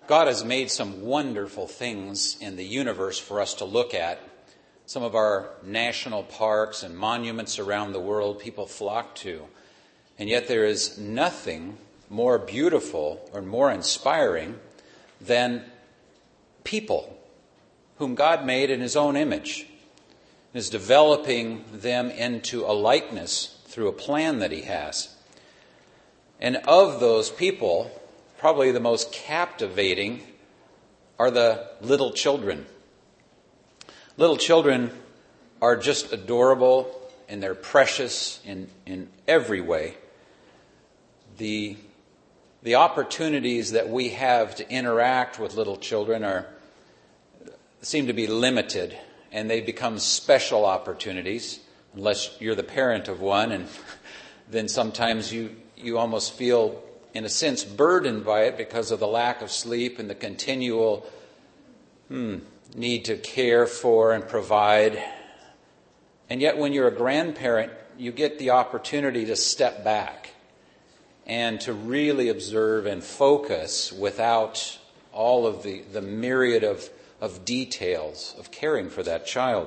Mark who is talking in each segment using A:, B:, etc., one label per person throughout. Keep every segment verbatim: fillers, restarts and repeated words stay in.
A: God has made some wonderful things in the universe for us to look at. Some of our national parks and monuments around the world people flock to. And yet there is nothing more beautiful or more inspiring than people whom God made in His own image, and is developing them into a likeness through a plan that He has. And of those people, probably the most captivating are the little children. Little children are just adorable, and they're precious in, in every way. The, the opportunities that we have to interact with little children are seem to be limited, and they become special opportunities, unless you're the parent of one, and then sometimes you, you almost feel, in a sense, burdened by it because of the lack of sleep and the continual hmm, need to care for and provide. And yet when you're a grandparent, you get the opportunity to step back and to really observe and focus without all of the, the myriad of, of details of caring for that child.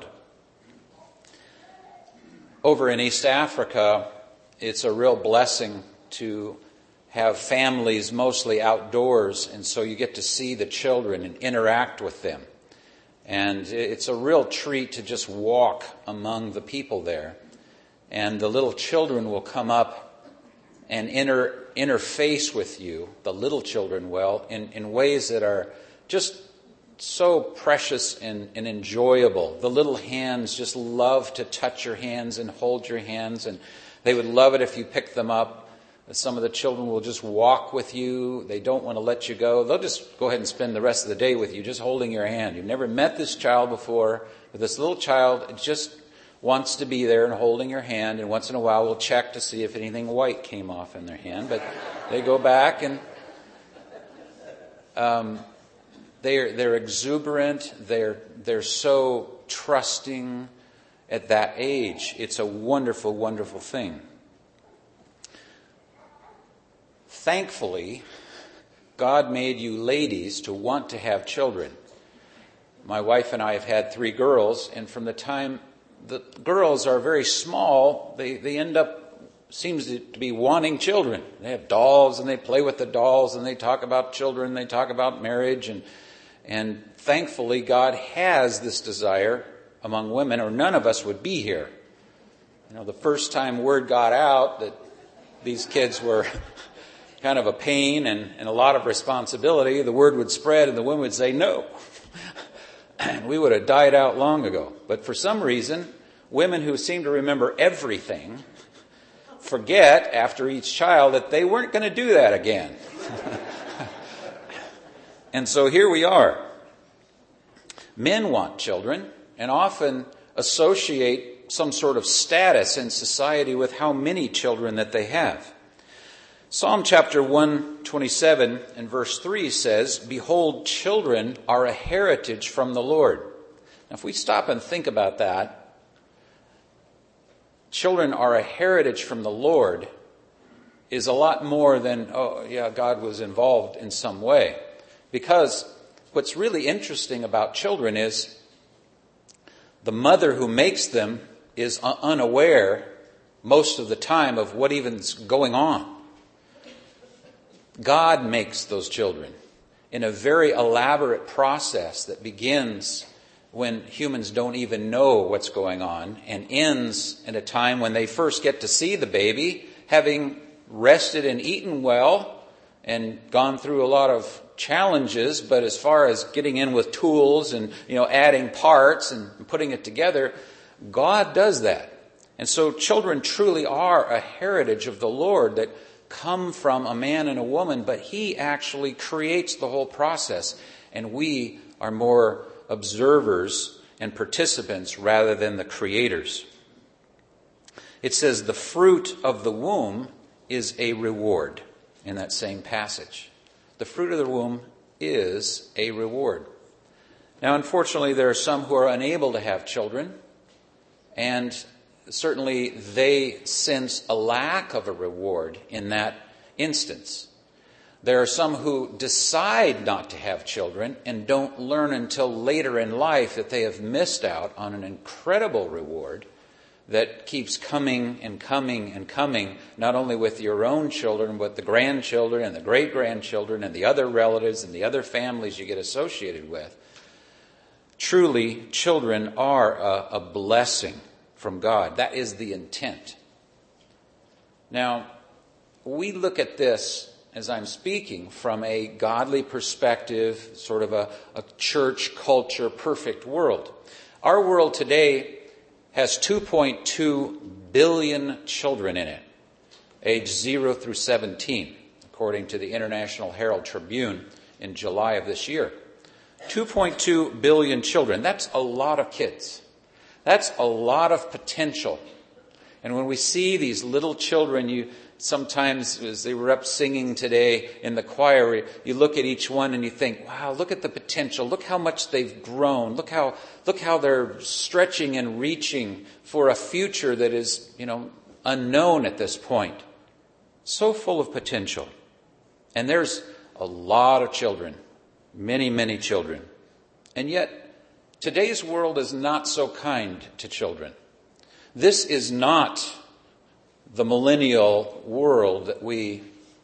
A: Over in East Africa, it's a real blessing to have families mostly outdoors, and so you get to see the children and interact with them. And it's a real treat to just walk among the people there. And the little children will come up and inter, interface with you, the little children will, in, in ways that are just so precious and, and enjoyable. The little hands just love to touch your hands and hold your hands, and they would love it if you pick them up. Some of the children will just walk with you. They don't want to let you go. They'll just go ahead and spend the rest of the day with you, just holding your hand. You've never met this child before, but this little child just wants to be there and holding your hand, and once in a while we'll check to see if anything white came off in their hand. But they go back, and um, they're they're exuberant. They're they're so trusting at that age. It's a wonderful, wonderful thing. Thankfully, God made you ladies to want to have children. My wife and I have had three girls, and from the time the girls are very small, they, they end up, seems to be wanting children. They have dolls, and they play with the dolls, and they talk about children, they talk about marriage, and and thankfully God has this desire among women, or none of us would be here. You know, the first time word got out that these kids were kind of a pain and, and a lot of responsibility, the word would spread and the women would say no. And we would have died out long ago. But for some reason, women who seem to remember everything forget after each child that they weren't going to do that again. And so here we are. Men want children and often associate some sort of status in society with how many children that they have. Psalm chapter one twenty-seven and verse three says, "Behold, children are a heritage from the Lord." Now, if we stop and think about that, children are a heritage from the Lord is a lot more than, oh, yeah, God was involved in some way. Because what's really interesting about children is the mother who makes them is unaware most of the time of what even's going on. God makes those children in a very elaborate process that begins when humans don't even know what's going on and ends at a time when they first get to see the baby, having rested and eaten well and gone through a lot of challenges. But as far as getting in with tools and, you know, adding parts and putting it together, God does that. And so children truly are a heritage of the Lord that come from a man and a woman, but He actually creates the whole process, and we are more observers and participants rather than the creators. It says the fruit of the womb is a reward in that same passage. The fruit of the womb is a reward. Now, unfortunately, there are some who are unable to have children, and certainly they sense a lack of a reward in that instance. There are some who decide not to have children and don't learn until later in life that they have missed out on an incredible reward that keeps coming and coming and coming, not only with your own children, but the grandchildren and the great-grandchildren and the other relatives and the other families you get associated with. Truly, children are a, a blessing from God. That is the intent. Now, we look at this, as I'm speaking, from a godly perspective, sort of a, a church culture perfect world. Our world today has two point two billion children in it, aged zero through seventeen, according to the International Herald Tribune in July of this year. two point two billion children. That's a lot of kids. That's a lot of potential. And when we see these little children, you sometimes, as they were up singing today in the choir, you look at each one and you think, wow, look at the potential. Look how much they've grown. Look how, look how they're stretching and reaching for a future that is, you know, unknown at this point. So full of potential. And there's a lot of children, many, many children. And yet, today's world is not so kind to children. This is not the millennial world that we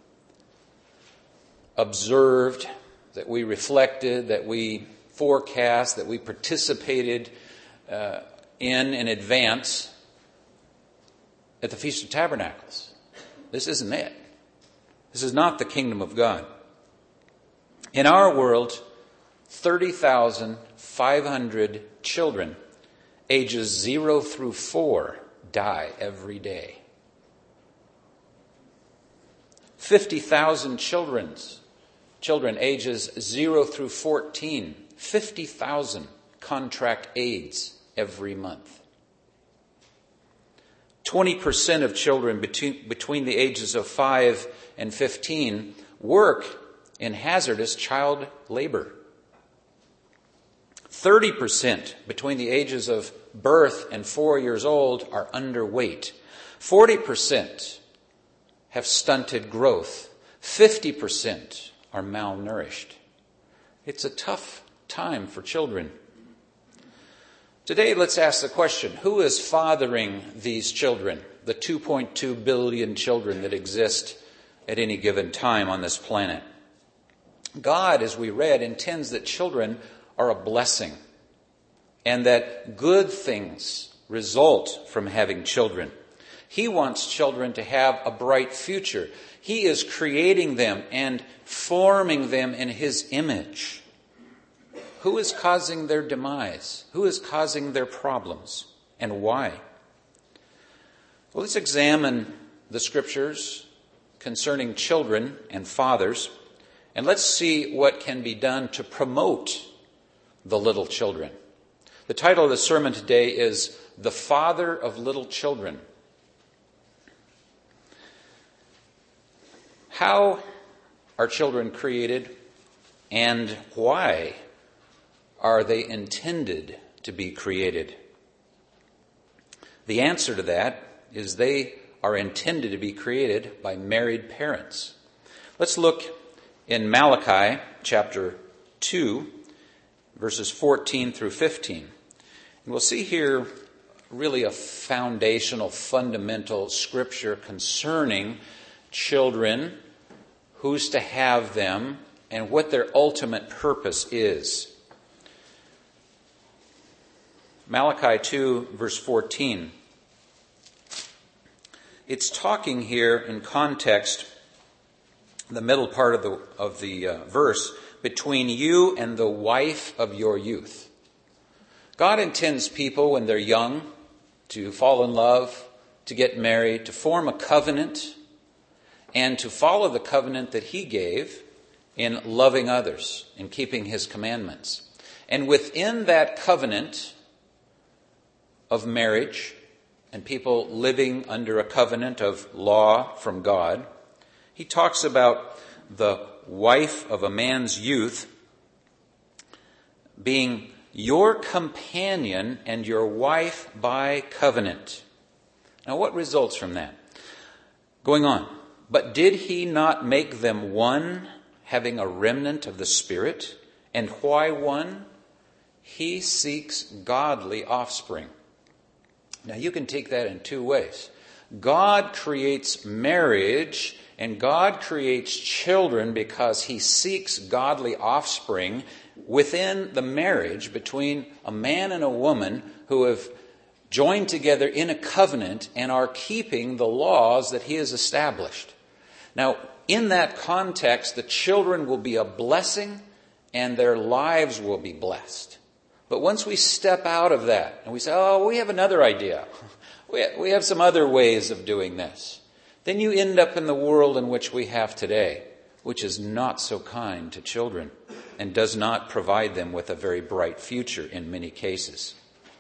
A: observed, that we reflected, that we forecast, that we participated uh, in in advance at the Feast of Tabernacles. This isn't it. This is not the kingdom of God. In our world, thirty thousand five hundred children, ages zero through four, die every day. fifty thousand children's, children ages zero through fourteen, fifty thousand contract AIDS every month. twenty percent of children between, between the ages of five and fifteen work in hazardous child labor. thirty percent between the ages of birth and four years old are underweight. forty percent have stunted growth. fifty percent are malnourished. It's a tough time for children. Today, let's ask the question, who is fathering these children, the two point two billion children that exist at any given time on this planet? God, as we read, intends that children are a blessing and that good things result from having children. He wants children to have a bright future. He is creating them and forming them in His image. Who is causing their demise? Who is causing their problems? And why? Well, let's examine the scriptures concerning children and fathers, and let's see what can be done to promote the little children. The title of the sermon today is The Father of Little Children. How are children created, and why are they intended to be created? The answer to that is they are intended to be created by married parents. Let's look in Malachi chapter two, verses fourteen through fifteen. And we'll see here really a foundational, fundamental scripture concerning children, who's to have them, and what their ultimate purpose is. Malachi two, verse fourteen. It's talking here in context, the middle part of the of the uh, verse, between you and the wife of your youth. God intends people when they're young to fall in love, to get married, to form a covenant, and to follow the covenant that He gave in loving others, in keeping His commandments. And within that covenant of marriage, and people living under a covenant of law from God, He talks about the wife of a man's youth being your companion and your wife by covenant. Now, what results from that? Going on. But did he not make them one, having a remnant of the Spirit? And why one? He seeks godly offspring. Now you can take that in two ways. God creates marriage and God creates children because he seeks godly offspring within the marriage between a man and a woman who have joined together in a covenant and are keeping the laws that he has established. Now, in that context, the children will be a blessing and their lives will be blessed. But once we step out of that and we say, oh, we have another idea. We have some other ways of doing this. Then you end up in the world in which we have today, which is not so kind to children and does not provide them with a very bright future in many cases.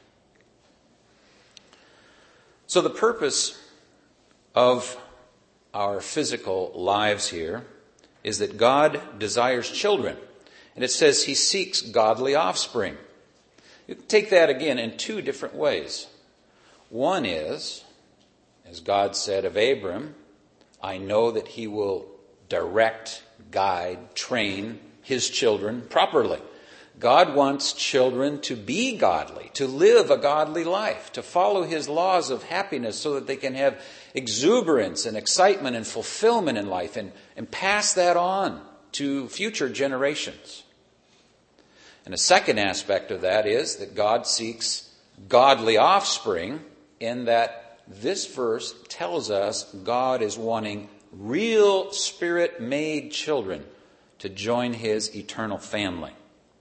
A: So the purpose of our physical lives here is that God desires children. And it says he seeks godly offspring. You can take that again in two different ways. One is, as God said of Abram, I know that he will direct, guide, train his children properly. God wants children to be godly, to live a godly life, to follow his laws of happiness so that they can have exuberance and excitement and fulfillment in life and, and pass that on to future generations. And a second aspect of that is that God seeks godly offspring, in that this verse tells us God is wanting real Spirit-made children to join his eternal family.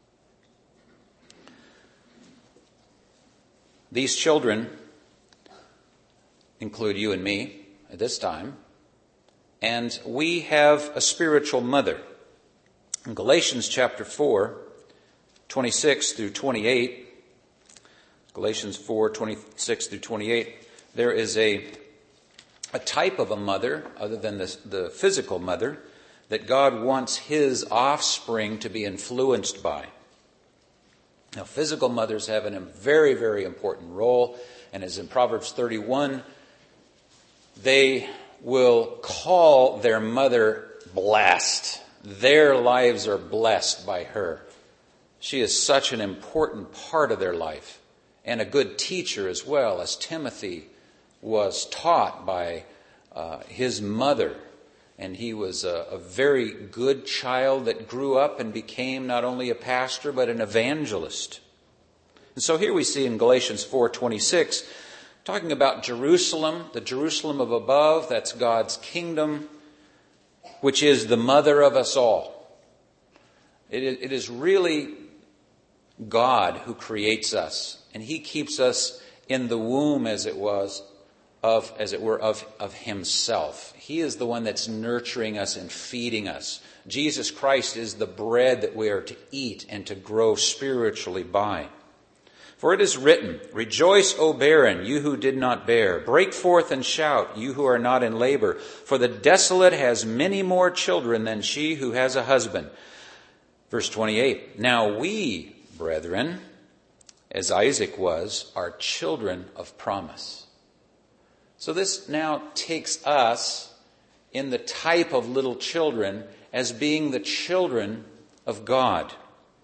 A: These children include you and me at this time, and we have a spiritual mother. In Galatians chapter four, twenty-six through twenty-eight, Galatians four, twenty-six through twenty-eight, there is a, a type of a mother, other than the, the physical mother, that God wants his offspring to be influenced by. Now, physical mothers have a very, very important role, and as in Proverbs thirty-one, they will call their mother blessed. Their lives are blessed by her. She is such an important part of their life, and a good teacher as well, as Timothy was taught by uh, his mother. And he was a, a very good child that grew up and became not only a pastor, but an evangelist. And so here we see in Galatians four twenty-six, talking about Jerusalem, the Jerusalem of above, that's God's kingdom, which is the mother of us all. It is, it is really God who creates us, and he keeps us in the womb, as it was, of, as it were, of, of himself. He is the one that's nurturing us and feeding us. Jesus Christ is the bread that we are to eat and to grow spiritually by. For it is written, Rejoice, O barren, you who did not bear. Break forth and shout, you who are not in labor. For the desolate has many more children than she who has a husband. Verse twenty-eight, Now we, brethren, as Isaac was, are children of promise. So this now takes us in the type of little children as being the children of God.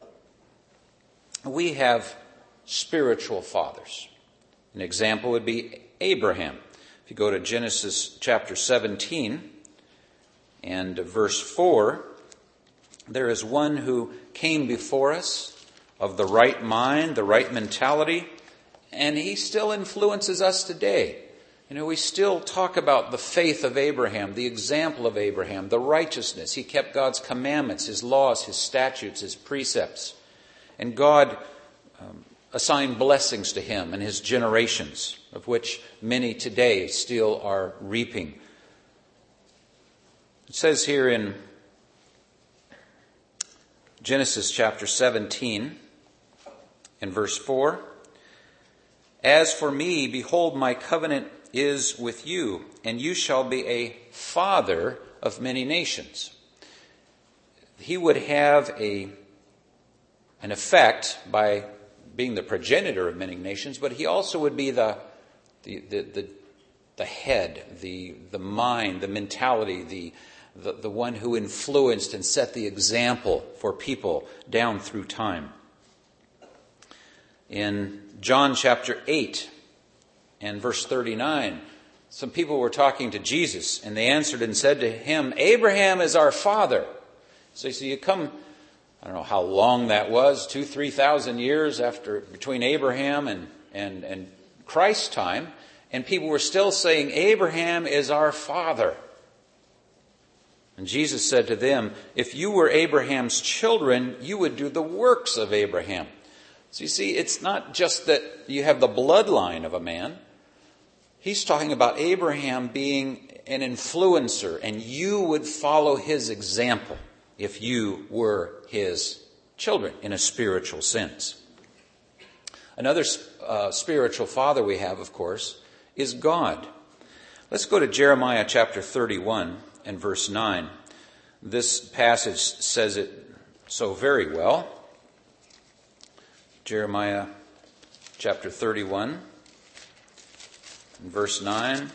A: We have spiritual fathers. An example would be Abraham. If you go to Genesis chapter seventeen and verse four, there is one who came before us of the right mind, the right mentality, and he still influences us today. You know, we still talk about the faith of Abraham, the example of Abraham, the righteousness. He kept God's commandments, his laws, his statutes, his precepts. And God um, assigned blessings to him and his generations, of which many today still are reaping. It says here in Genesis chapter seventeen, in verse four, As for me, behold, my covenant is with you, and you shall be a father of many nations. He would have a an effect by being the progenitor of many nations, but he also would be the the, the, the the head, the, the mind, the mentality, the, the, the one who influenced and set the example for people down through time. In John chapter eight and verse thirty-nine, some people were talking to Jesus, and they answered and said to him, Abraham is our father. So, so you come, I don't know how long that was, two, three thousand years after between Abraham and, and, and Christ's time, and people were still saying, Abraham is our father. And Jesus said to them, if you were Abraham's children, you would do the works of Abraham. So you see, it's not just that you have the bloodline of a man. He's talking about Abraham being an influencer, and you would follow his example if you were his children in a spiritual sense. Another uh, spiritual father we have, of course, is God. Let's go to Jeremiah chapter thirty-one and verse nine. This passage says it so very well. Jeremiah chapter thirty-one and verse nine.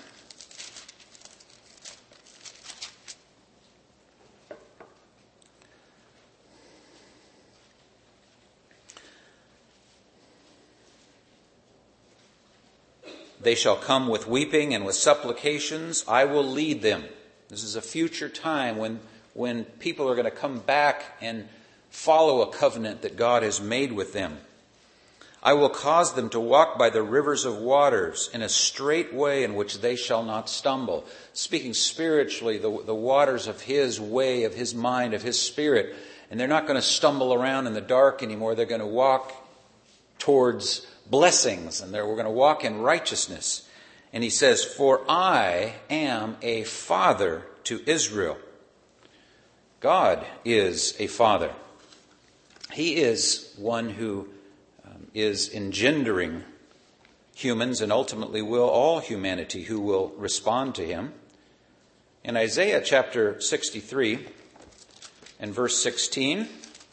A: They shall come with weeping and with supplications. I will lead them. This is a future time when, when people are going to come back and follow a covenant that God has made with them. I will cause them to walk by the rivers of waters in a straight way in which they shall not stumble. Speaking spiritually, the, the waters of His way, of His mind, of His Spirit. And they're not going to stumble around in the dark anymore. They're going to walk towards blessings, and we're going to walk in righteousness. And he says, for I am a father to Israel. God is a father. He is one who um, is engendering humans, and ultimately will all humanity who will respond to him. In Isaiah chapter sixty-three and verse sixteen,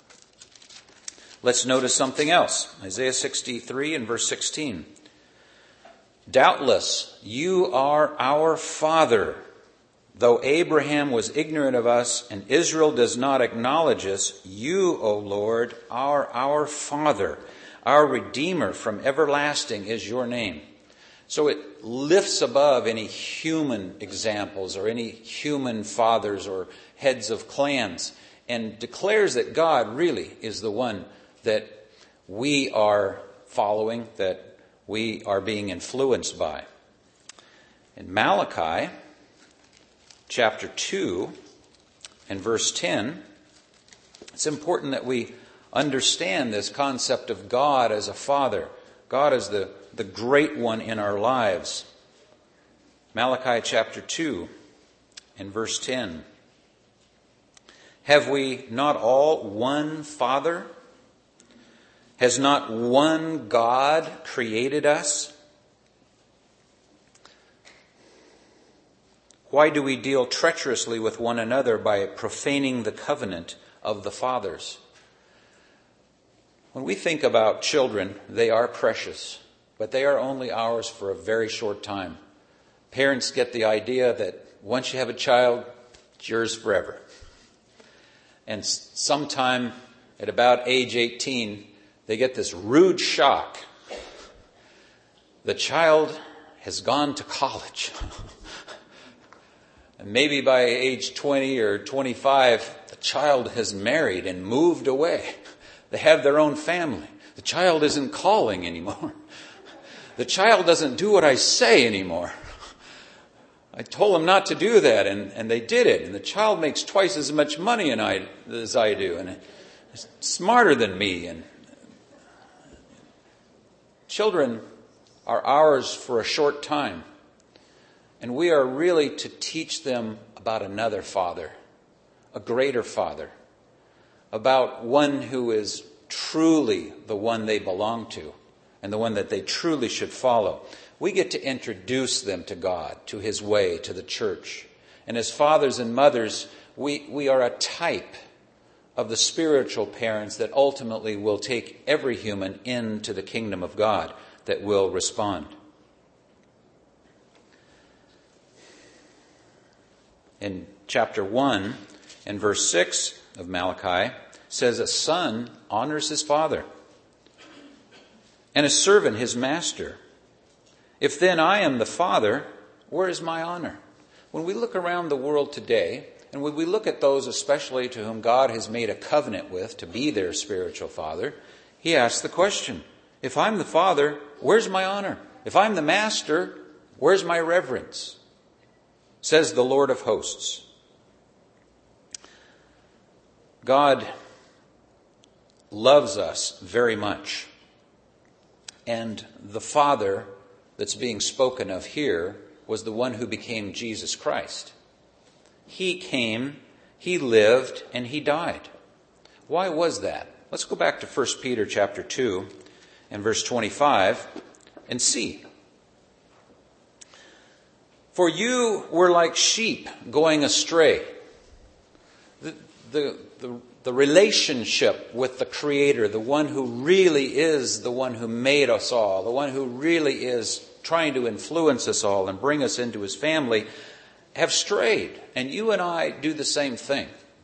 A: let's notice something else. Isaiah sixty-three and verse sixteen. Doubtless you are our father, though Abraham was ignorant of us and Israel does not acknowledge us. You, O Lord, are our father. Our Redeemer from everlasting is your name. So it lifts above any human examples or any human fathers or heads of clans and declares that God really is the one that we are following, that we are being influenced by. In Malachi chapter two and verse ten, it's important that we understand this concept of God as a father. God is the, the great one in our lives. Malachi chapter two and verse ten. Have we not all one Father? Has not one God created us? Why do we deal treacherously with one another by profaning the covenant of the fathers? When we think about children, they are precious, but they are only ours for a very short time. Parents get the idea that once you have a child, it's yours forever. And sometime at about age eighteen, they get this rude shock. The child has gone to college. And maybe by age twenty or twenty-five, the child has married and moved away. They have their own family. The child isn't calling anymore. The child doesn't do what I say anymore. I told them not to do that, and, and they did it. And the child makes twice as much money and I, as I do, and is smarter than me. And children are ours for a short time. And we are really to teach them about another father, a greater father, about one who is truly the one they belong to and the one that they truly should follow. We get to introduce them to God, to His way, to the church. And as fathers and mothers, we, we are a type of the spiritual parents that ultimately will take every human into the kingdom of God that will respond. in chapter one and verse six of Malachi says, a son honors his father, and a servant his master. If then I am the father, where is my honor? When we look around the world today, and when we look at those especially to whom God has made a covenant with to be their spiritual father, he asks the question, if I'm the father, where's my honor? If I'm the master, where's my reverence? Says the Lord of hosts. God loves us very much. And the Father that's being spoken of here was the one who became Jesus Christ. He came, he lived, and he died. Why was that? Let's go back to First Peter chapter two and verse twenty-five and see. For you were like sheep going astray. The, the, the, the relationship with the Creator, the one who really is the one who made us all, the one who really is trying to influence us all and bring us into his family, have strayed. And you and I do the same thing.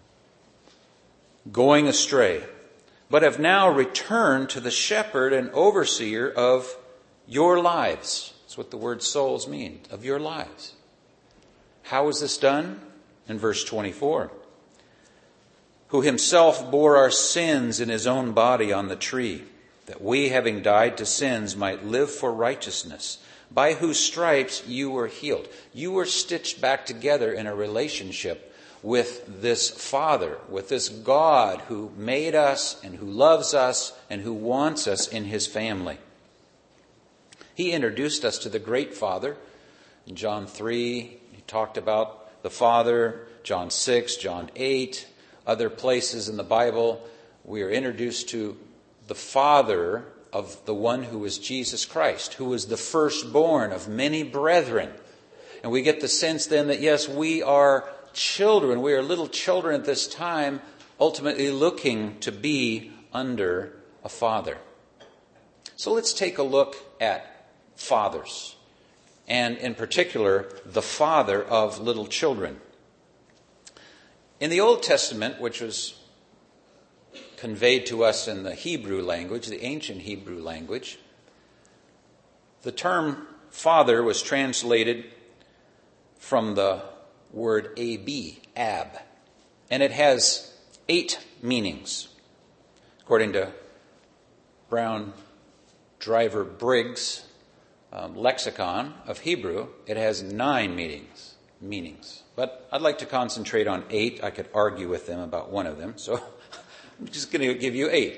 A: Going astray. But have now returned to the shepherd and overseer of your lives. That's what the word souls mean, of your lives. How is this done? In verse twenty-four. Who himself bore our sins in his own body on the tree, that we, having died to sins, might live for righteousness, by whose stripes you were healed. You were stitched back together in a relationship with this Father, with this God who made us and who loves us and who wants us in his family. He introduced us to the great Father. In John three, he talked about the Father. John six, John eight, other places in the Bible, we are introduced to the Father of the one who is Jesus Christ, who is the firstborn of many brethren. And we get the sense then that, yes, we are children. We are little children at this time, ultimately looking to be under a father. So let's take a look at fathers, and in particular, the father of little children. In the Old Testament, which was conveyed to us in the Hebrew language, the ancient Hebrew language, the term father was translated from the word ab, ab, and it has eight meanings. According to Brown Driver Briggs' um, lexicon of Hebrew, it has nine meanings. Meanings, but I'd like to concentrate on eight. I could argue with them about one of them, so I'm just going to give you eight.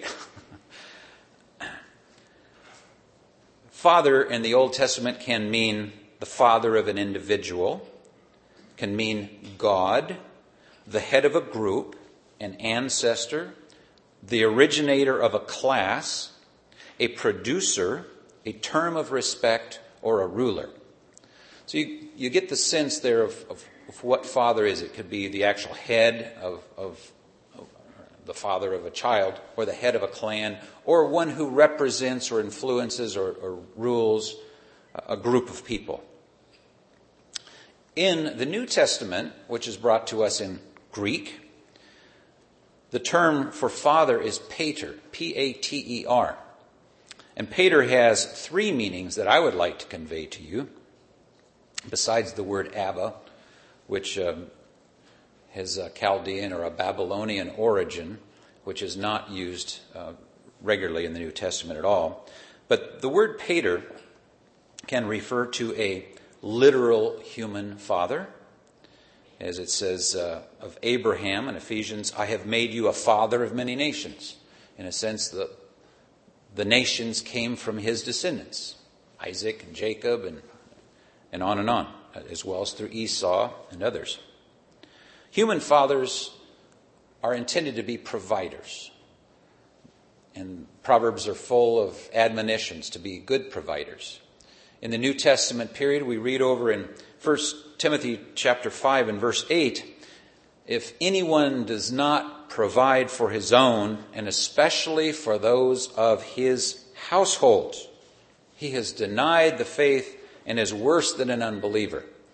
A: Father in the Old Testament can mean the father of an individual, can mean God, the head of a group, an ancestor, the originator of a class, a producer, a term of respect, or a ruler. So you, you get the sense there of, of, of what father is. It could be the actual head of, of, of the father of a child, or the head of a clan, or one who represents or influences or, or rules a group of people. In the New Testament, which is brought to us in Greek, the term for father is pater, P A T E R. And pater has three meanings that I would like to convey to you, besides the word Abba, which um, has a Chaldean or a Babylonian origin, which is not used uh, regularly in the New Testament at all. But the word pater can refer to a literal human father. As it says uh, of Abraham in Ephesians, I have made you a father of many nations. In a sense, the, the nations came from his descendants, Isaac and Jacob and, and on and on, as well as through Esau and others. Human fathers are intended to be providers. And Proverbs are full of admonitions to be good providers. In the New Testament period, we read over in First Timothy chapter five and verse eight, if anyone does not provide for his own, and especially for those of his household, he has denied the faith and is worse than an unbeliever.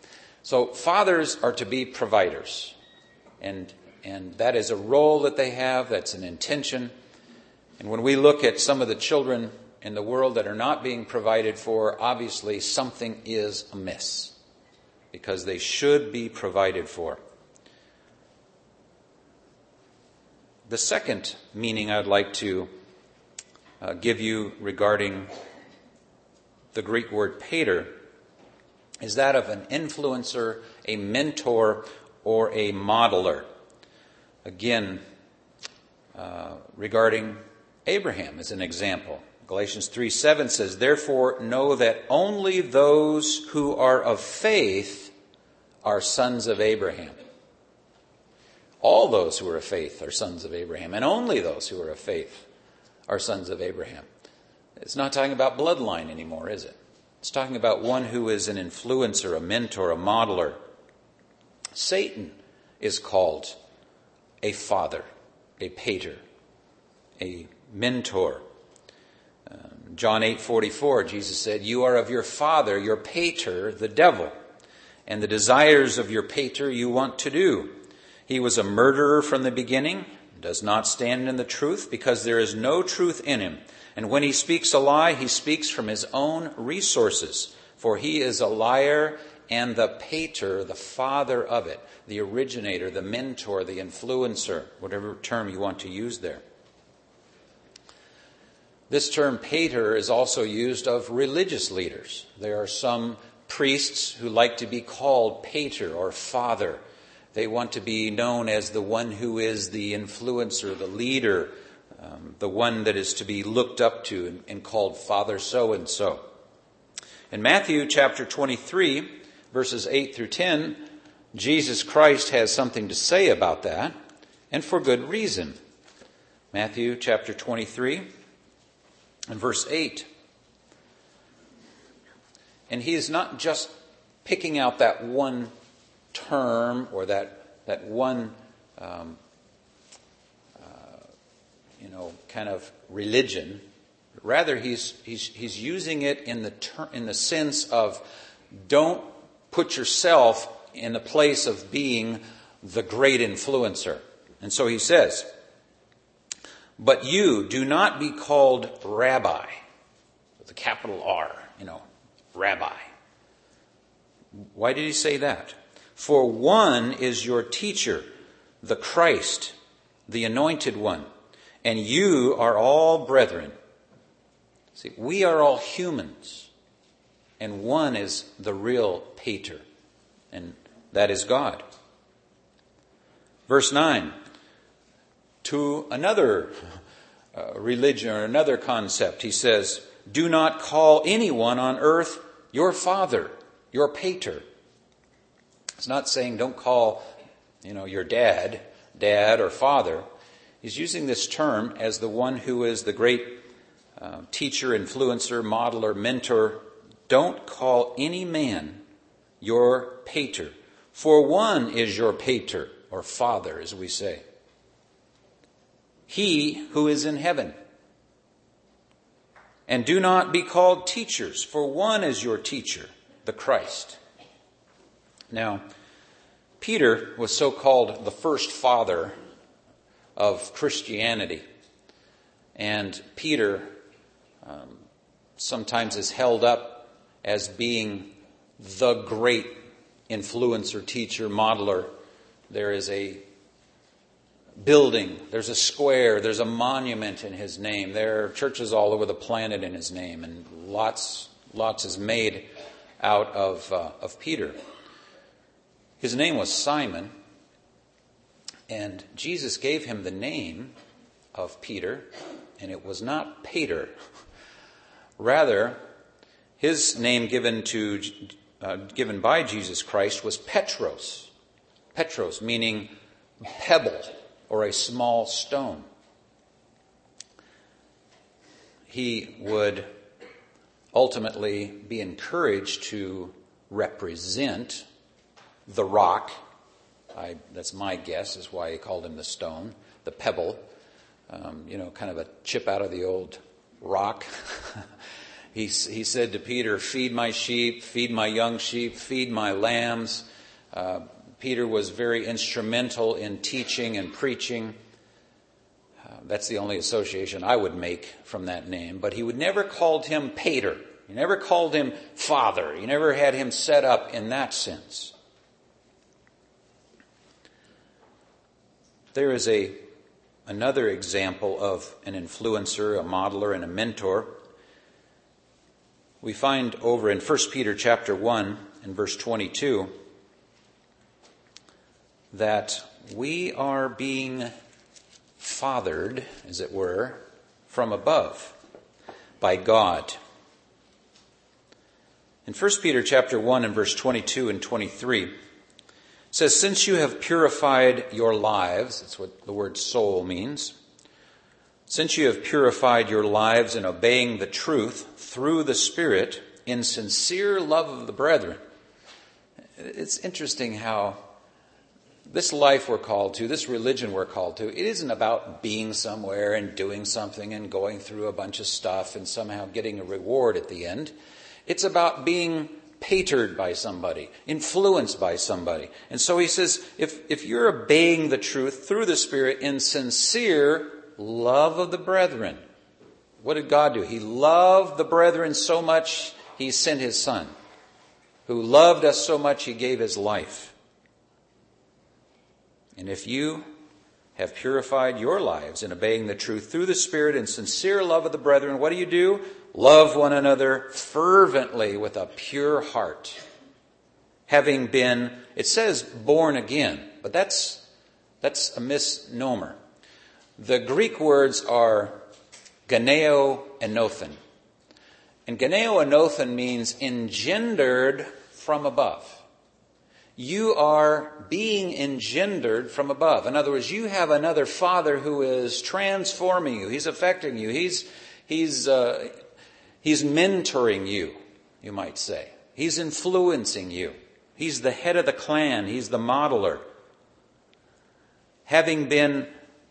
A: So fathers are to be providers. And, and that is a role that they have. That's an intention. And when we look at some of the children in the world that are not being provided for, obviously something is amiss, because they should be provided for. The second meaning I'd like to uh, give you regarding the Greek word pater is that of an influencer, a mentor, or a modeler. Again, uh, regarding Abraham as an example. Galatians three seven says, "Therefore know that only those who are of faith are sons of Abraham." All those who are of faith are sons of Abraham, and only those who are of faith are sons of Abraham. It's not talking about bloodline anymore, is it? It's talking about one who is an influencer, a mentor, a modeler. Satan is called a father, a pater, a mentor. Um, John eight forty-four, Jesus said, "You are of your father, your pater, the devil, and the desires of your pater you want to do. He was a murderer from the beginning, does not stand in the truth, because there is no truth in him. And when he speaks a lie, he speaks from his own resources, for he is a liar and the pater, the father of it," the originator, the mentor, the influencer, whatever term you want to use there. This term pater is also used of religious leaders. There are some priests who like to be called pater or father. They want to be known as the one who is the influencer, the leader, um, the one that is to be looked up to and, and called Father so-and-so. In Matthew chapter twenty-three, verses eight through ten, Jesus Christ has something to say about that, and for good reason. Matthew chapter twenty-three and verse eight. And he is not just picking out that one term or that that one um, uh, you know kind of religion. Rather, he's he's he's using it in the ter- in the sense of, don't put yourself in the place of being the great influencer. And so he says, "But you do not be called rabbi," with a capital R, you know, rabbi. Why did he say that? "For one is your teacher, the Christ, the anointed one, and you are all brethren." See, we are all humans, and one is the real pater, and that is God. Verse nine, to another uh, religion or another concept, he says, "Do not call anyone on earth your father, your pater." It's not saying don't call, you know, your dad, dad or father. He's using this term as the one who is the great uh, teacher, influencer, modeler, mentor. Don't call any man your pater, for one is your pater, or father, as we say. He who is in heaven. "And do not be called teachers, for one is your teacher, the Christ." Now, Peter was so-called the first father of Christianity. And Peter um, sometimes is held up as being the great influencer, teacher, modeler. There is a building, there's a square, there's a monument in his name. There are churches all over the planet in his name, and lots, lots is made out of uh, of Peter. His name was Simon, and Jesus gave him the name of Peter, and it was not Pater. Rather, his name given to uh, given by Jesus Christ was Petros. Petros, meaning pebble or a small stone. He would ultimately be encouraged to represent the rock. I, that's my guess, is why he called him the stone, the pebble. Um, you know, kind of a chip out of the old rock. he, he said to Peter, "Feed my sheep, feed my young sheep, feed my lambs." Uh, Peter was very instrumental in teaching and preaching. Uh, that's the only association I would make from that name. But he would never called him Pater. He never called him Father. He never had him set up in that sense. There is a another example of an influencer, a modeler, and a mentor. We find over in First Peter chapter one and verse twenty-two that we are being fathered, as it were, from above by God. In First Peter chapter one and verse twenty-two and twenty-three, it says, "Since you have purified your lives," that's what the word soul means, "since you have purified your lives in obeying the truth through the Spirit in sincere love of the brethren." It's interesting how this life we're called to, this religion we're called to, it isn't about being somewhere and doing something and going through a bunch of stuff and somehow getting a reward at the end. It's about being patered by somebody, influenced by somebody. And so he says, if, if you're obeying the truth through the Spirit in sincere love of the brethren. What did God do? He loved the brethren so much, he sent his Son, who loved us so much, he gave his life. And if you have purified your lives in obeying the truth through the Spirit in sincere love of the brethren, what do you do? Love one another fervently with a pure heart, having been, it says born again, but that's that's a misnomer. The Greek words are ganeo anothen. And ganeo anothen means engendered from above. You are being engendered from above. In other words, you have another Father who is transforming you. He's affecting you. He's he's uh, he's mentoring you, you might say. He's influencing you. He's the head of the clan. He's the modeler. Having been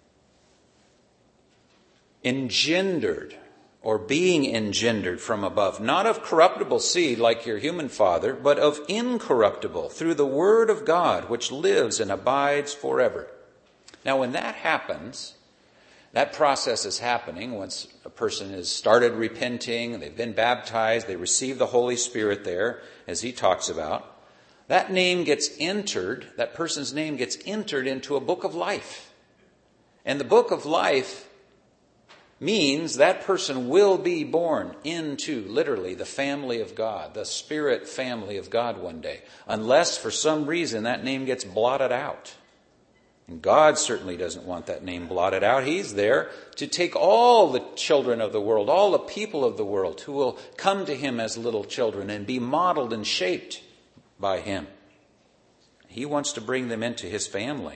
A: engendered or being engendered from above, not of corruptible seed like your human father, but of incorruptible, through the word of God, which lives and abides forever. Now, when that happens, that process is happening once a person has started repenting, they've been baptized, they receive the Holy Spirit there, as he talks about. That name gets entered, that person's name gets entered into a book of life. And the book of life means that person will be born into, literally, the family of God, the Spirit family of God one day, unless for some reason that name gets blotted out. And God certainly doesn't want that name blotted out. He's there to take all the children of the world, all the people of the world who will come to him as little children and be modeled and shaped by him. He wants to bring them into his family.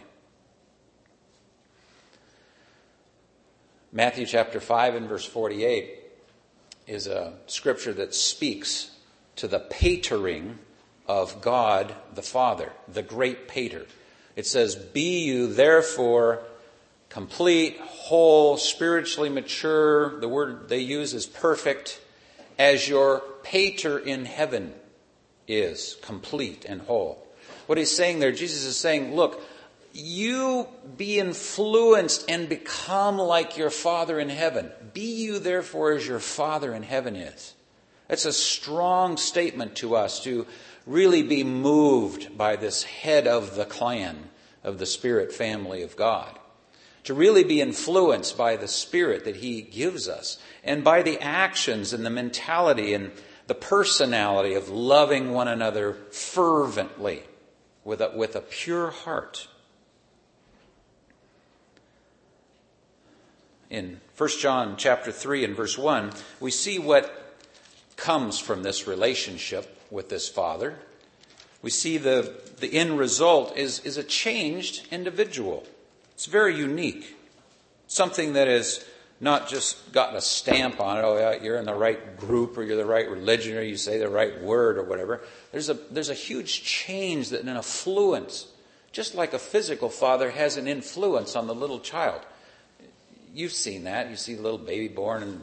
A: Matthew chapter five and verse forty-eight is a scripture that speaks to the patering of God the Father, the great pater. It says, "Be you therefore complete, whole, spiritually mature," the word they use is perfect, "as your pater in heaven is complete and whole." What he's saying there, Jesus is saying, look, you be influenced and become like your Father in heaven. Be you therefore as your Father in heaven is. That's a strong statement to us to really be moved by this head of the clan of the Spirit family of God. To really be influenced by the Spirit that he gives us and by the actions and the mentality and the personality of loving one another fervently with a, with a pure heart. In First John chapter three and verse one, we see what comes from this relationship with this Father. We see the, the end result is, is a changed individual. It's very unique. Something that has not just gotten a stamp on it, oh yeah, you're in the right group or you're the right religion or you say the right word or whatever. There's a, there's a huge change, that an influence, just like a physical father has an influence on the little child. You've seen that. You see the little baby born and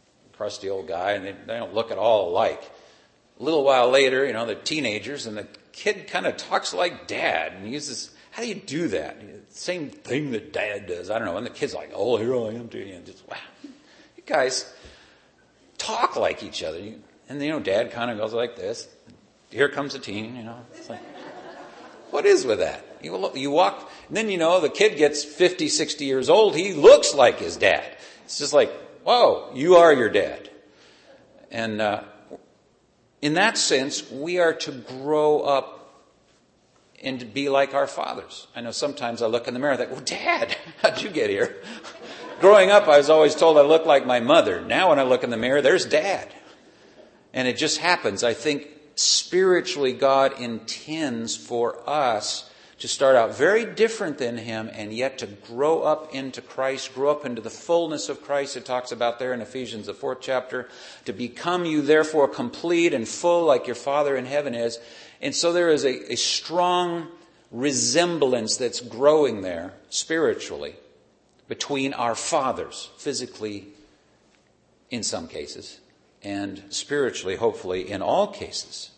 A: crusty old guy, and they, they don't look at all alike. A little while later, you know, they're teenagers, and the kid kind of talks like dad and uses, how do you do that? Same thing that dad does. I don't know. And the kid's like, oh, here I am to you. And just, wow, you guys talk like each other. And, you know, dad kind of goes like this. Here comes a teen, you know. It's like, what is with that? You, you walk, and then, you know, the kid gets fifty, sixty years old. He looks like his dad. It's just like, whoa, you are your dad. And uh, in that sense, we are to grow up and to be like our fathers. I know sometimes I look in the mirror and think, well, Dad, how'd you get here? Growing up, I was always told I looked like my mother. Now when I look in the mirror, there's Dad. And it just happens. I think spiritually God intends for us to start out very different than Him and yet to grow up into Christ, grow up into the fullness of Christ. It talks about there in Ephesians, the fourth chapter, to become you therefore complete and full like your Father in heaven is. And so there is a, a strong resemblance that's growing there spiritually between our fathers, physically in some cases, and spiritually, hopefully, in all cases.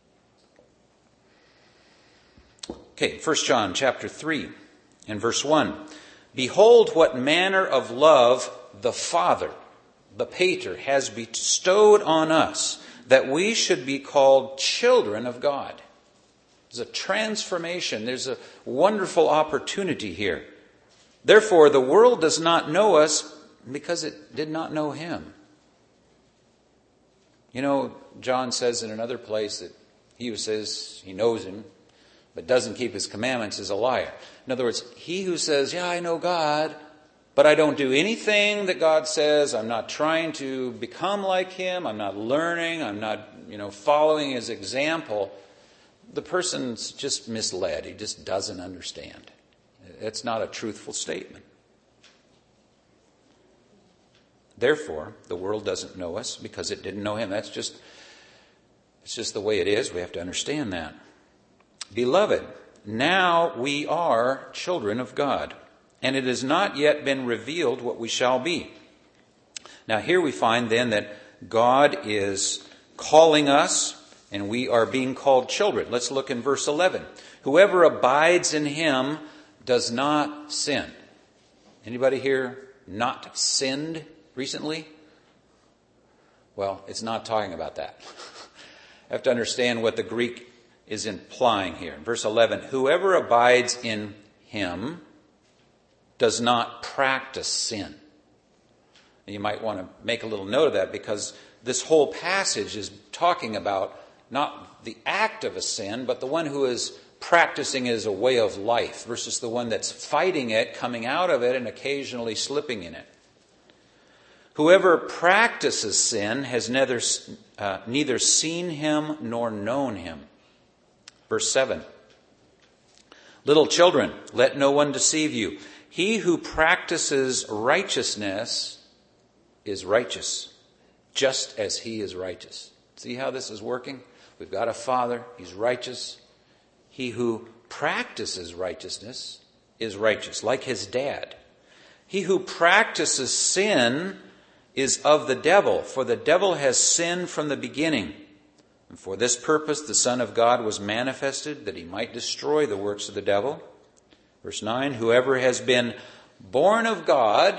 A: Okay, First John chapter three and verse one. Behold what manner of love the Father, the Pater, has bestowed on us, that we should be called children of God. There's a transformation. There's a wonderful opportunity here. Therefore, the world does not know us because it did not know Him. You know, John says in another place that he who says he knows Him but doesn't keep His commandments is a liar. In other words, he who says, yeah, I know God, but I don't do anything that God says. I'm not trying to become like Him. I'm not learning. I'm not, you know, following His example. The person's just misled. He just doesn't understand. It's not a truthful statement. Therefore, the world doesn't know us because it didn't know Him. That's just, it's just the way it is. We have to understand that. Beloved, now we are children of God, and it has not yet been revealed what we shall be. Now here we find then that God is calling us, and we are being called children. Let's look in verse eleven. Whoever abides in Him does not sin. Anybody here not sinned recently? Well, it's not talking about that. I have to understand what the Greek is implying here. In verse eleven, whoever abides in Him does not practice sin. And you might want to make a little note of that because this whole passage is talking about not the act of a sin, but the one who is practicing it as a way of life versus the one that's fighting it, coming out of it, and occasionally slipping in it. Whoever practices sin has neither, uh, neither seen Him nor known Him. Verse seven. Little children, let no one deceive you. He who practices righteousness is righteous, just as He is righteous. See how this is working? We've got a Father. He's righteous. He who practices righteousness is righteous, like his dad. He who practices sin is of the devil, for the devil has sinned from the beginning. And for this purpose the Son of God was manifested, that He might destroy the works of the devil. Verse nine, whoever has been born of God,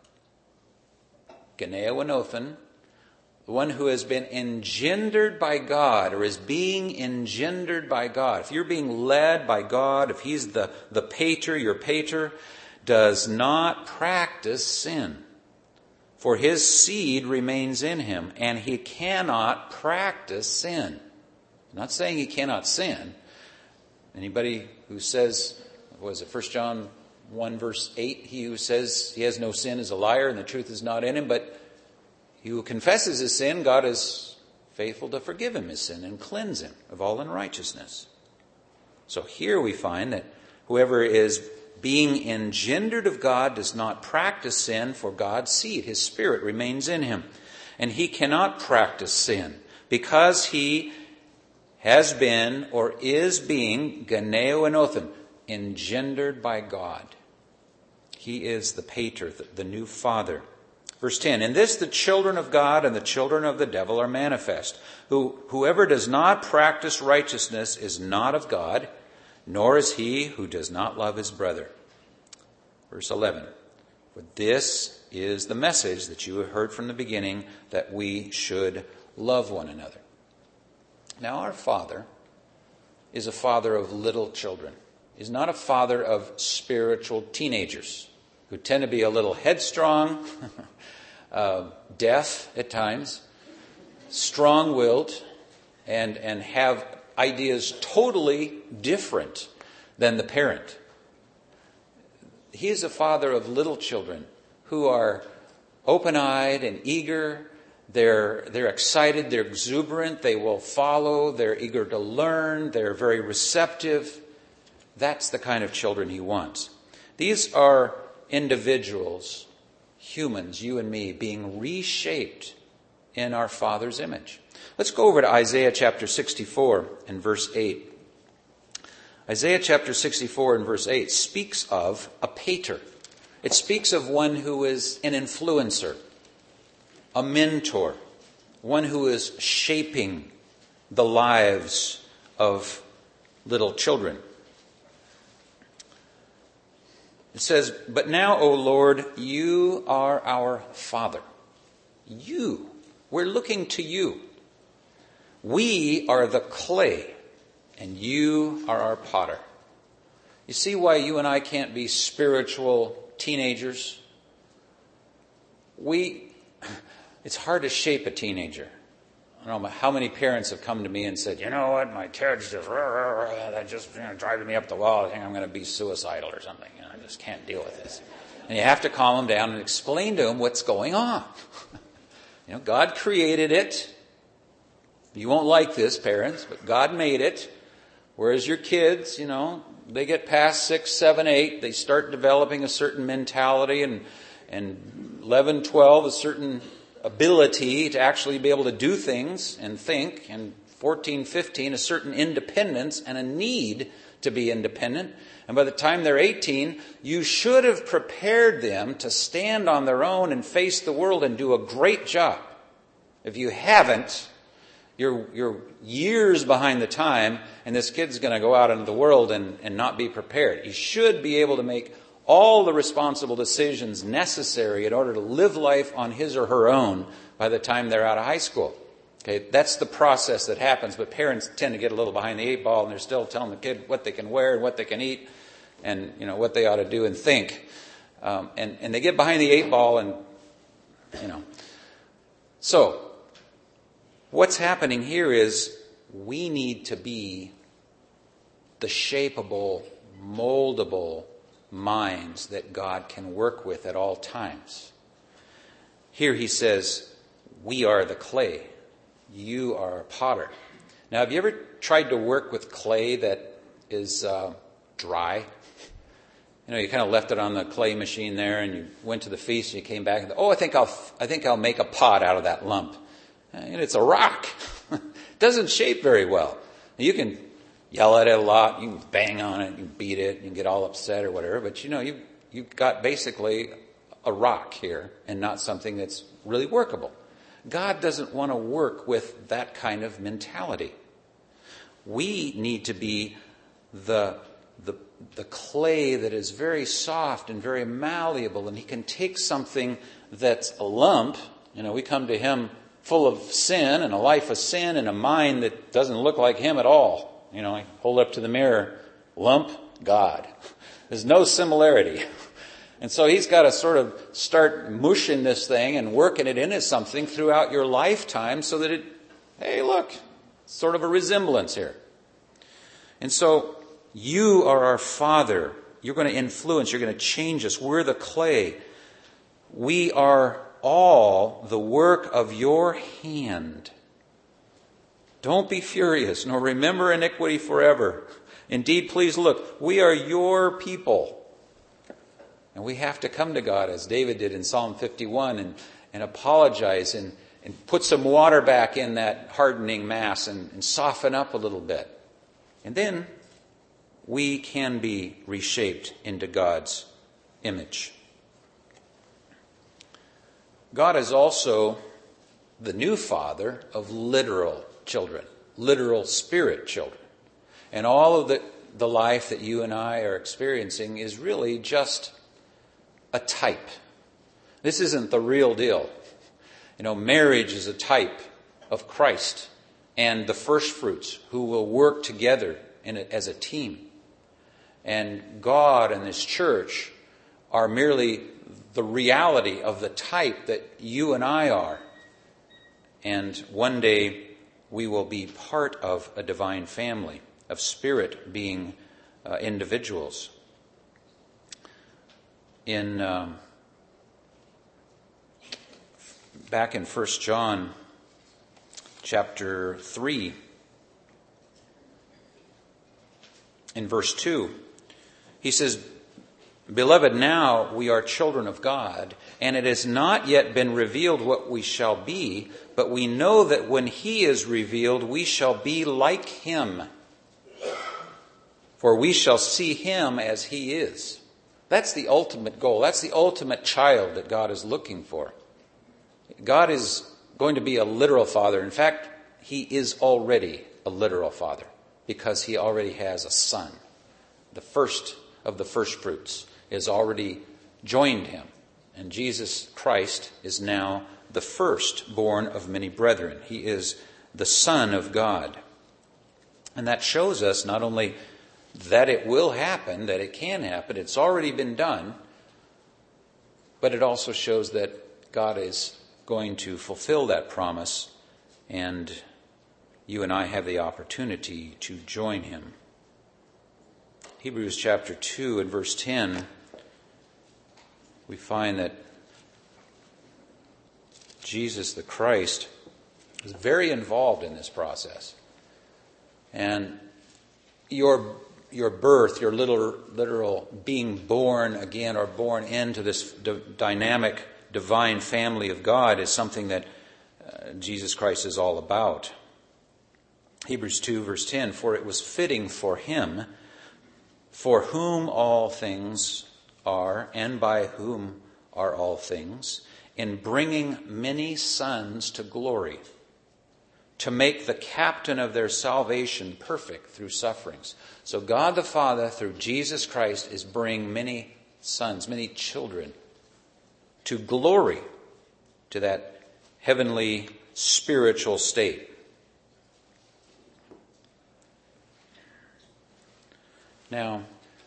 A: Geneo Anothen, the one who has been engendered by God or is being engendered by God. If you're being led by God, if He's the, the pater, your pater, does not practice sin. For his seed remains in him, and he cannot practice sin. I'm not saying he cannot sin. Anybody who says, what is it, First John one verse eight, he who says he has no sin is a liar and the truth is not in him, but he who confesses his sin, God is faithful to forgive him his sin and cleanse him of all unrighteousness. So here we find that whoever is being engendered of God does not practice sin, for God's seed, His Spirit, remains in him. And he cannot practice sin because he has been or is being, Geneo Anothen, engendered by God. He is the pater, the, the new father. Verse ten, in this the children of God and the children of the devil are manifest. Who, whoever does not practice righteousness is not of God, nor is he who does not love his brother. Verse eleven, for this is the message that you have heard from the beginning, that we should love one another. Now our Father is a father of little children. He's not a father of spiritual teenagers who tend to be a little headstrong, uh, deaf at times, strong-willed, and, and have ideas totally different than the parent. He is a father of little children who are open-eyed and eager. They're, they're excited, they're exuberant, they will follow, they're eager to learn, they're very receptive. That's the kind of children he wants. These are individuals, humans, you and me, being reshaped in our Father's image. Let's go over to Isaiah chapter sixty-four and verse eight. Isaiah chapter sixty-four and verse eight speaks of a pater. It speaks of one who is an influencer, a mentor, one who is shaping the lives of little children. It says, but now, O Lord, you are our Father. You. We're looking to you. We are the clay, and you are our potter. You see why you and I can't be spiritual teenagers? We, it's hard to shape a teenager. I don't know how many parents have come to me and said, you know what, my kid's just, that just you know, driving me up the wall. I think I'm going to be suicidal or something. You know, I just can't deal with this. And you have to calm them down and explain to them what's going on. You know, God created it. You won't like this, parents, but God made it. Whereas your kids, you know, they get past six, seven, eight, they start developing a certain mentality, and and eleven, twelve, a certain ability to actually be able to do things and think, and fourteen, fifteen, a certain independence and a need to be independent. And by the time they're eighteen, you should have prepared them to stand on their own and face the world and do a great job. If you haven't, you're, you're years behind the time, and this kid's going to go out into the world and, and not be prepared. You should be able to make all the responsible decisions necessary in order to live life on his or her own by the time they're out of high school. Okay, that's the process that happens, but parents tend to get a little behind the eight ball, and they're still telling the kid what they can wear and what they can eat and, you know, what they ought to do and think. Um, and, and they get behind the eight ball and, you know. So, what's happening here is we need to be the shapeable, moldable minds that God can work with at all times. Here he says, we are the clay. You are a potter. Now, have you ever tried to work with clay that is uh, dry? You know, you kind of left it on the clay machine there, and you went to the feast, and you came back and thought, oh, I think I'll, I think I'll make a pot out of that lump. And it's a rock. It doesn't shape very well. You can yell at it a lot, you can bang on it, you can beat it, you can get all upset or whatever, but you know, you, you've got basically a rock here and not something that's really workable. God doesn't want to work with that kind of mentality. We need to be the, the, the clay that is very soft and very malleable, and he can take something that's a lump. You know, we come to him full of sin and a life of sin and a mind that doesn't look like him at all. You know, I hold up to the mirror, lump, God. There's no similarity. And so he's got to sort of start mushing this thing and working it into something throughout your lifetime so that it, hey, look, sort of a resemblance here. And so you are our Father. You're going to influence. You're going to change us. We're the clay. We are all the work of your hand. Don't be furious, nor remember iniquity forever. Indeed, please look, we are your people. And we have to come to God, as David did in Psalm fifty-one, and, and apologize and, and put some water back in that hardening mass and, and soften up a little bit. And then we can be reshaped into God's image. God is also the new father of literal children, literal spirit children. And all of the, the life that you and I are experiencing is really just a type. This isn't the real deal. You know, marriage is a type of Christ and the first fruits who will work together in a, as a team. And God and this church are merely the reality of the type that you and I are. And one day we will be part of a divine family of spirit being uh, individuals. In um, back in First John chapter three, in verse two, he says, "Beloved, now we are children of God, and it has not yet been revealed what we shall be, but we know that when he is revealed, we shall be like him. For we shall see him as he is." That's the ultimate goal. That's the ultimate child that God is looking for. God is going to be a literal father. In fact, he is already a literal father because he already has a son. The first of the first fruits is already joined him. And Jesus Christ is now the firstborn of many brethren. He is the Son of God. And that shows us not only that it will happen, that it can happen, it's already been done, but it also shows that God is going to fulfill that promise, and you and I have the opportunity to join him. Hebrews chapter two and verse ten, we find that Jesus the Christ is very involved in this process. And your your birth, your little literal being born again or born into this d- dynamic divine family of God is something that uh, Jesus Christ is all about. Hebrews two verse ten, "For it was fitting for him, for whom all things are, and by whom are all things, in bringing many sons to glory, to make the captain of their salvation perfect through sufferings." So God the Father, through Jesus Christ, is bringing many sons, many children to glory, to that heavenly spiritual state. Now,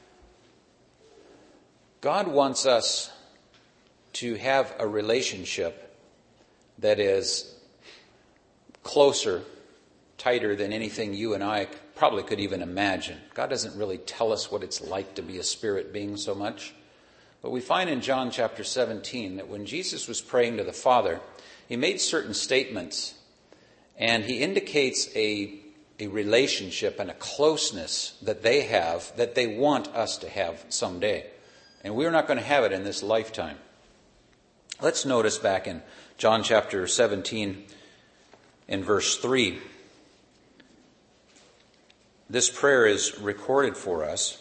A: God wants us to have a relationship that is closer, tighter than anything you and I probably could even imagine. God doesn't really tell us what it's like to be a spirit being so much. But we find in John chapter seventeen that when Jesus was praying to the Father, he made certain statements, and he indicates a, a relationship and a closeness that they have, that they want us to have someday. And we're not going to have it in this lifetime. Let's notice back in John chapter seventeen, in verse three. This prayer is recorded for us.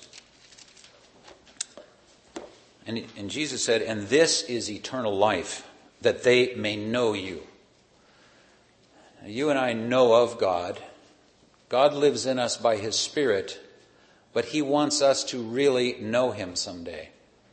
A: And, and Jesus said, "And this is eternal life, that they may know you." Now, you and I know of God. God lives in us by his Spirit, but he wants us to really know him someday.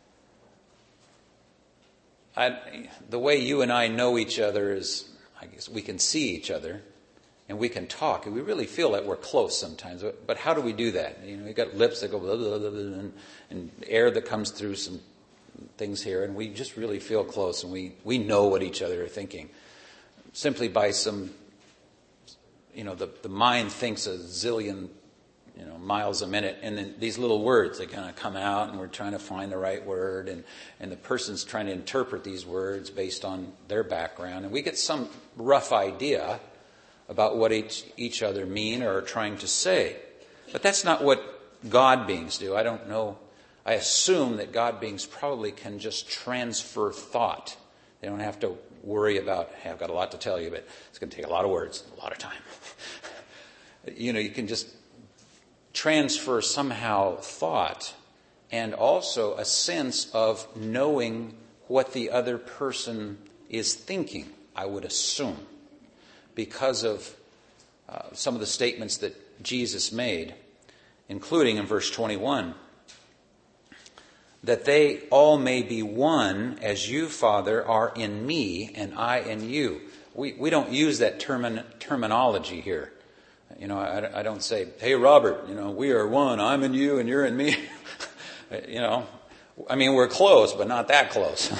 A: I, the way you and I know each other is, I guess we can see each other and we can talk, and we really feel that we're close sometimes. But how do we do that? You know, we got lips that go blah, blah, blah, blah, and, and air that comes through some things here, and we just really feel close, and we, we know what each other are thinking. Simply by some, you know, the, the mind thinks a zillion, you know, miles a minute, and then these little words, they kind of come out, and we're trying to find the right word, and, and the person's trying to interpret these words based on their background, and we get some rough idea about what each, each other mean or are trying to say. But that's not what God beings do. I don't know. I assume that God beings probably can just transfer thought. They don't have to worry about, hey, I've got a lot to tell you, but it's going to take a lot of words, a lot of time. You know, you can just transfer somehow thought and also a sense of knowing what the other person is thinking, I would assume, because of uh, some of the statements that Jesus made, including in verse twenty-one, that they all may be one as you, Father, are in me and I in you. We we don't use that termin, terminology here. You know, I, I don't say, hey, Robert, you know, we are one. I'm in you and you're in me. You know, I mean, we're close, but not that close.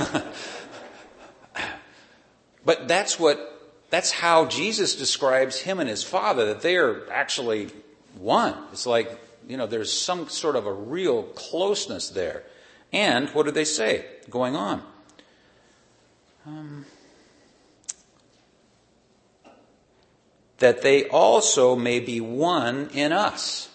A: But that's what, that's how Jesus describes him and his Father, that they are actually one. It's like, you know, there's some sort of a real closeness there. And what do they say going on? Um, that they also may be one in us.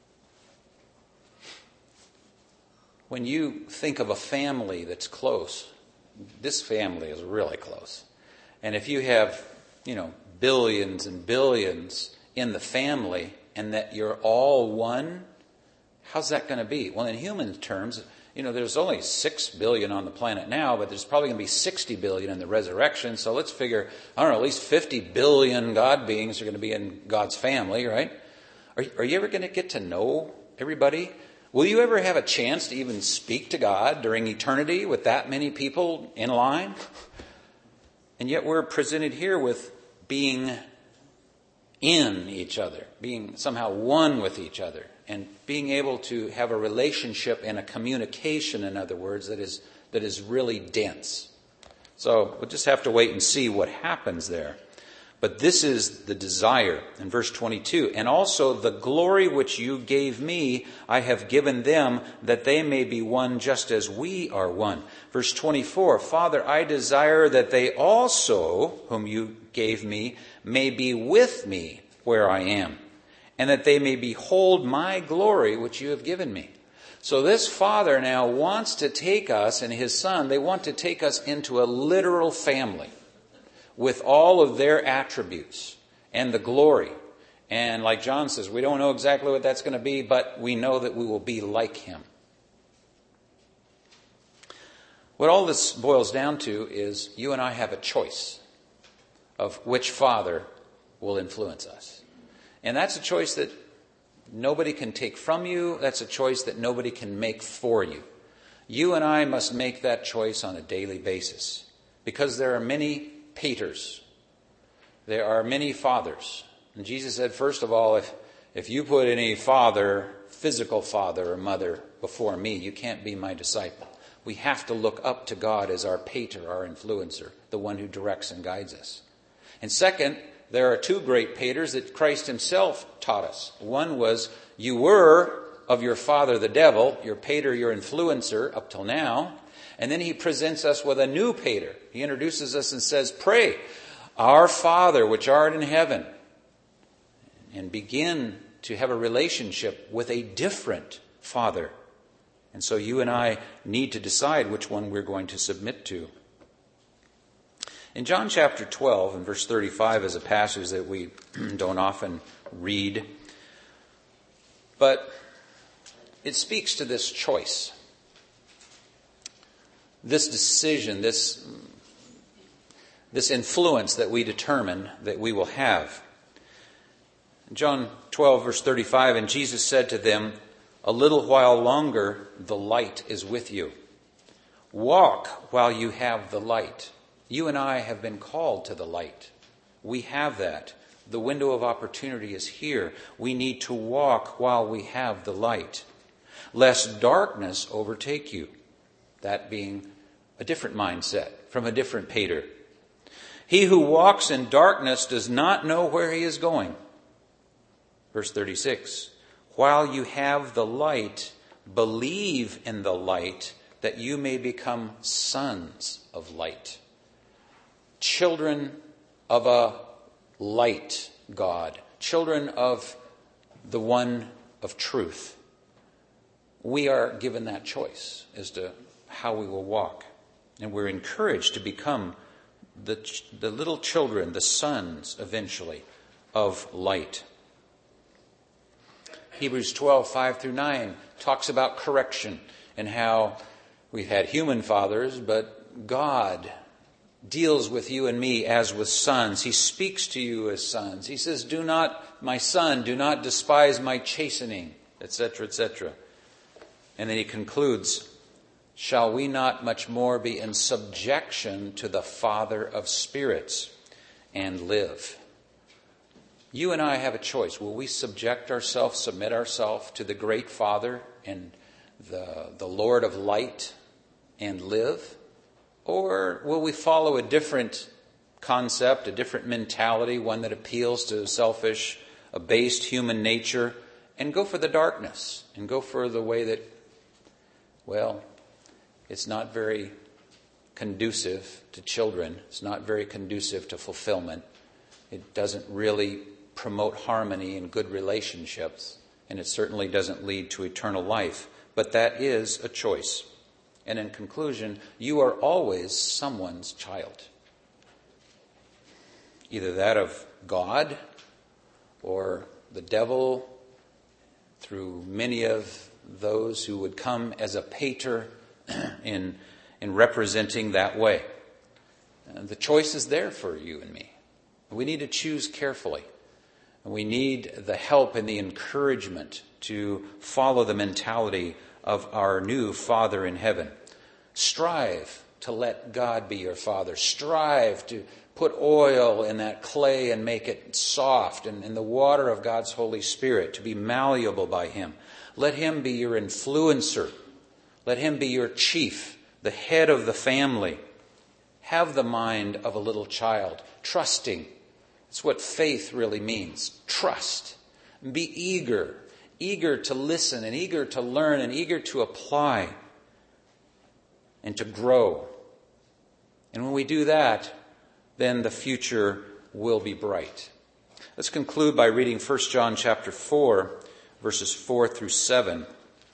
A: When you think of a family that's close, this family is really close. And if you have, you know, billions and billions in the family and that you're all one, how's that going to be? Well, in human terms, you know, there's only six billion on the planet now, but there's probably going to be sixty billion in the resurrection. So let's figure, I don't know, at least fifty billion God beings are going to be in God's family, right? Are, are you ever going to get to know everybody? Will you ever have a chance to even speak to God during eternity with that many people in line? And yet we're presented here with being in each other, being somehow one with each other, and being able to have a relationship and a communication, in other words, that is that is really dense. So we'll just have to wait and see what happens there. But this is the desire in verse twenty-two. And also the glory which you gave me, I have given them, that they may be one just as we are one. Verse twenty-four, Father, I desire that they also, whom you gave me, may be with me where I am, and that they may behold my glory which you have given me. So this Father now wants to take us and his Son, they want to take us into a literal family with all of their attributes and the glory. And like John says, we don't know exactly what that's going to be, but we know that we will be like him. What all this boils down to is you and I have a choice of which Father will influence us. And that's a choice that nobody can take from you. That's a choice that nobody can make for you. You and I must make that choice on a daily basis, because there are many Peters. There are many fathers. And Jesus said, first of all, if, if you put any father, physical father or mother before me, you can't be my disciple. We have to look up to God as our pater, our influencer, the one who directs and guides us. And second, there are two great paters that Christ himself taught us. One was, you were of your father the devil, your pater, your influencer up till now. And then he presents us with a new pater. He introduces us and says, pray, our Father which art in heaven. And begin to have a relationship with a different Father. And so you and I need to decide which one we're going to submit to. In John chapter twelve and verse thirty-five is a passage that we don't often read. But it speaks to this choice. This decision, this, this influence that we determine that we will have. John twelve, verse thirty-five, and Jesus said to them, a little while longer the light is with you. Walk while you have the light. You and I have been called to the light. We have that. The window of opportunity is here. We need to walk while we have the light, lest darkness overtake you. That being a different mindset from a different pater. He who walks in darkness does not know where he is going. Verse thirty-six, while you have the light, believe in the light, that you may become sons of light. Children of a light God. Children of the one of truth. We are given that choice as to how we will walk. And we're encouraged to become the, the little children, the sons, eventually, of light. Hebrews twelve, five through nine talks about correction and how we've had human fathers, but God deals with you and me as with sons. He speaks to you as sons. He says, do not, my son, do not despise my chastening, et cetera, et cetera. And then he concludes, shall we not much more be in subjection to the Father of spirits and live? You and I have a choice. Will we subject ourselves, submit ourselves to the great Father and the, the Lord of light and live? Or will we follow a different concept, a different mentality, one that appeals to selfish, abased human nature, and go for the darkness, and go for the way that, well, it's not very conducive to children. It's not very conducive to fulfillment. It doesn't really promote harmony and good relationships, and it certainly doesn't lead to eternal life. But that is a choice. And in conclusion, you are always someone's child. Either that of God or the devil, through many of those who would come as a pater in, in representing that way. And the choice is there for you and me. We need to choose carefully. And we need the help and the encouragement to follow the mentality of our new Father in heaven. Strive to let God be your Father. Strive to put oil in that clay and make it soft, and in the water of God's Holy Spirit, to be malleable by Him. Let Him be your influencer. Let Him be your chief, the head of the family. Have the mind of a little child, trusting. It's what faith really means. Trust. Be eager. Eager to listen and eager to learn and eager to apply and to grow. And when we do that, then the future will be bright. Let's conclude by reading First John chapter four, verses four through seven.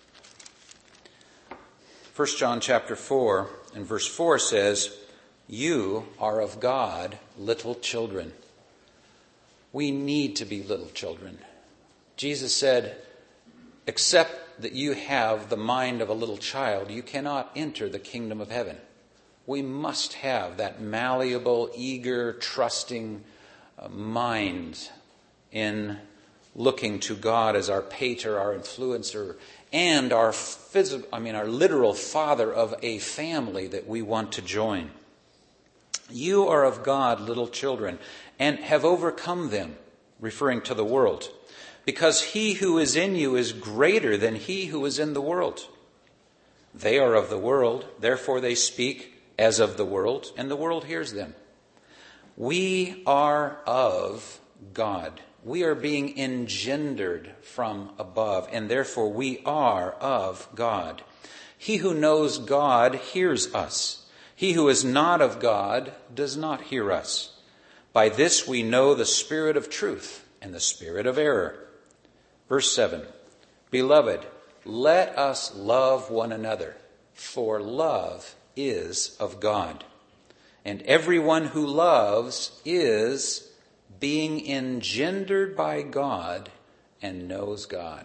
A: First John chapter four and verse four says, you are of God, little children. We need to be little children. Jesus said, except that you have the mind of a little child, you cannot enter the kingdom of heaven. We must have that malleable, eager, trusting uh, mind in looking to God as our pater, our influencer, and our physical, I mean, our literal father of a family that we want to join. You are of God, little children, and have overcome them, referring to the world, because he who is in you is greater than he who is in the world. They are of the world, therefore they speak as of the world, and the world hears them. We are of God. We are being engendered from above, and therefore we are of God. He who knows God hears us. He who is not of God does not hear us. By this we know the spirit of truth and the spirit of error. Verse seven, beloved, let us love one another, for love is of God. And everyone who loves is being engendered by God and knows God.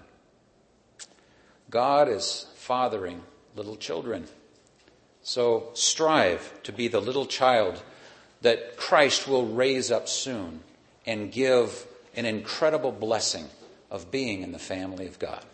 A: God is fathering little children. So strive to be the little child that Christ will raise up soon and give an incredible blessing of being in the family of God.